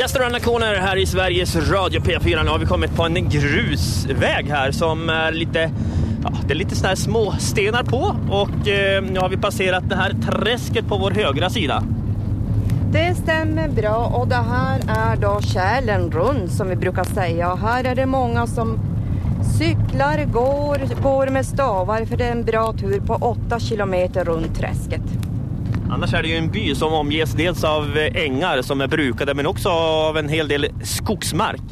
Gäster och nationer här i Sveriges Radio P4. Nu har vi kommit på en grusväg här som är lite... Ja, det är lite såna här små stenar på. Och nu har vi passerat det här träsket på vår högra sida. Det stämmer bra, och det här är då Kärlen rund som vi brukar säga. Och här är det många som cyklar, går med stavar, för det är en bra tur på 8 kilometer runt träsket. Annars är det ju en by som omges dels av ängar som är brukade, men också av en hel del skogsmark.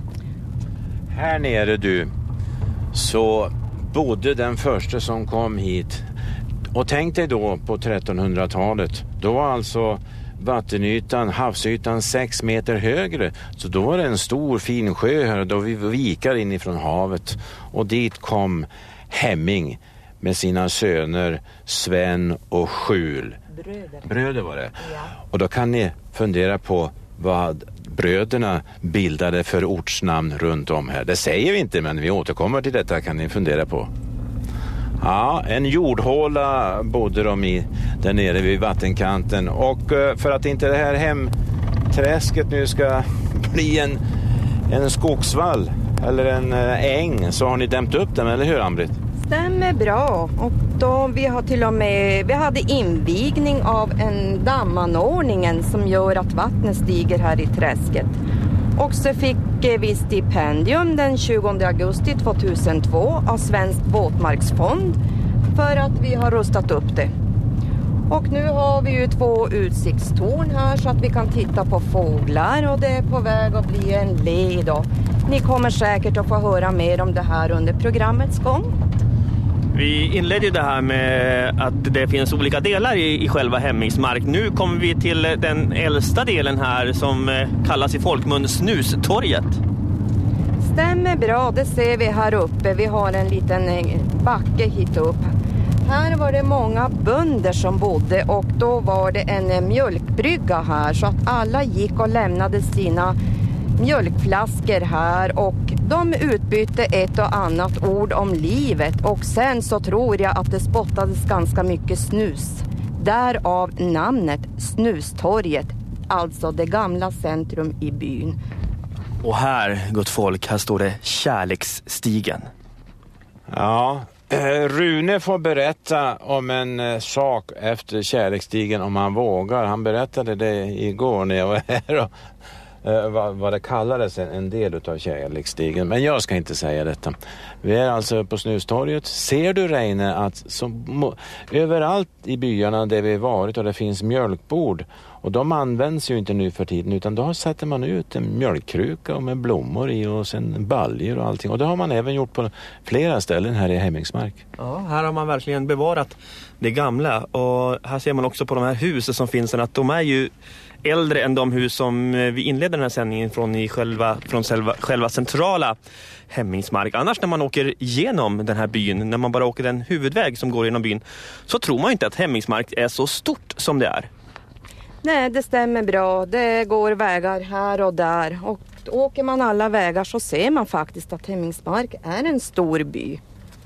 Här nere du, så bodde den första som kom hit. Och tänk dig då på 1300-talet. Då var alltså vattenytan, havsytan 6 meter högre. Så då var det en stor fin sjö här, då vi vikar inifrån havet. Och dit kom Hemming med sina söner Sven och Skjul. Bröder var det. Ja. Och då kan ni fundera på vad bröderna bildade för ortsnamn runt om här. Det säger vi inte, men vi återkommer till detta, kan ni fundera på. Ja, en jordhåla bodde de i där nere vid vattenkanten. Och för att inte det här hemträsket nu ska bli en skogsvall eller en äng, så har ni dämt upp den, eller hur Ann-Britt? Stämmer bra. Och då vi hade invigning av en dammanordningen som gör att vattnet stiger här i träsket. Och så fick vi stipendium den 20 augusti 2002 av Svensk Våtmarksfond för att vi har rustat upp det. Och nu har vi ju 2 utsiktstorn här så att vi kan titta på fåglar, och det är på väg att bli en led. Ni kommer säkert att få höra mer om det här under programmets gång. Vi inledde ju det här med att det finns olika delar i själva Hemmingsmark. Nu kommer vi till den äldsta delen här som kallas i folkmun Snustorget. Stämmer bra, det ser vi här uppe. Vi har en liten backe hit upp. Här var det många bönder som bodde, och då var det en mjölkbrygga här, så att alla gick och lämnade sina mjölkflaskor här, och de utbytte ett och annat ord om livet, och sen så tror jag att det spottades ganska mycket snus. Därav namnet Snustorget, alltså det gamla centrum i byn. Och här, gott folk, här står det Kärleksstigen. Ja, Rune får berätta om en sak efter Kärleksstigen om han vågar. Han berättade det igår när jag var här och vad det kallades en del av Kärleksstigen. Men jag ska inte säga detta. Vi är alltså på Snustorget. Ser du, Reine, att överallt i byarna där vi varit och det finns mjölkbord, och de används ju inte nu för tiden, utan då sätter man ut en mjölkkruka och med blommor i och sen baljor och allting. Och det har man även gjort på flera ställen här i Hemmingsmark. Ja, här har man verkligen bevarat det gamla. Och här ser man också på de här husen som finns, att de är ju äldre än de hus som vi inledde den här sändningen från själva centrala Hemmingsmark. Annars när man åker genom den här byn, när man bara åker den huvudväg som går genom byn, så tror man inte att Hemmingsmark är så stort som det är. Nej, det stämmer bra. Det går vägar här och där. Och åker man alla vägar så ser man faktiskt att Hemmingsmark är en stor by.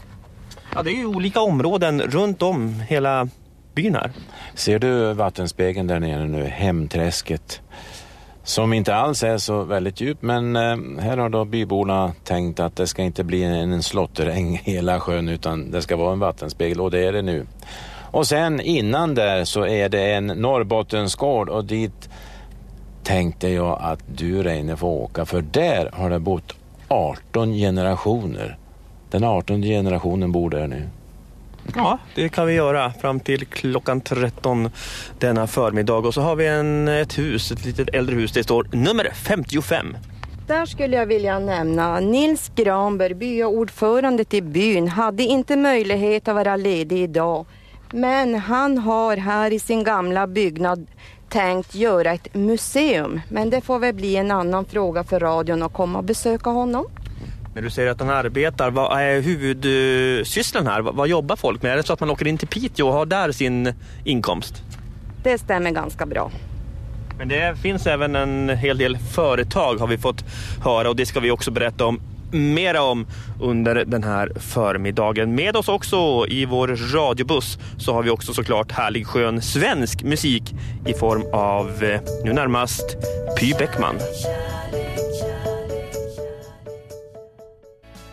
Ja, det är ju olika områden runt om hela byn här. Ser du vattenspegeln där nere nu, Hemträsket, som inte alls är så väldigt djup, men här har då byborna tänkt att det ska inte bli en slotteräng hela sjön, utan det ska vara en vattenspegel, och det är det nu. Och sen innan där så är det en Norrbottensgård, och dit tänkte jag att du, Reine, får åka, för där har det bott 18 generationer. Den 18 generationen bor där nu. Ja, det kan vi göra fram till klockan 13 denna förmiddag. Och så har vi ett hus, ett litet äldre hus. Det står nummer 55. Där skulle jag vilja nämna Nils Granberg, byordförandet i byn, hade inte möjlighet att vara ledig idag. Men han har här i sin gamla byggnad tänkt göra ett museum. Men det får väl bli en annan fråga för radion att komma och besöka honom. Men du säger att han arbetar. Vad är huvudsysslan här? Vad jobbar folk med? Är det så att man åker in till Piteå och har där sin inkomst? Det stämmer ganska bra. Men det finns även en hel del företag har vi fått höra, och det ska vi också berätta om mera om under den här förmiddagen. Med oss också i vår radiobuss så har vi också såklart härlig skön svensk musik i form av nu närmast Py Bäckman.